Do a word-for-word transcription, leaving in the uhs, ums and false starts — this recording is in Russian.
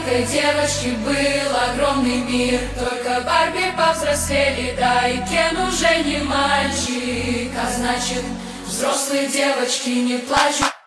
маленькой девочки был огромный мир. Только Барби повзрослели, да и Кен уже не мальчик. А значит, взрослые девочки не плачут.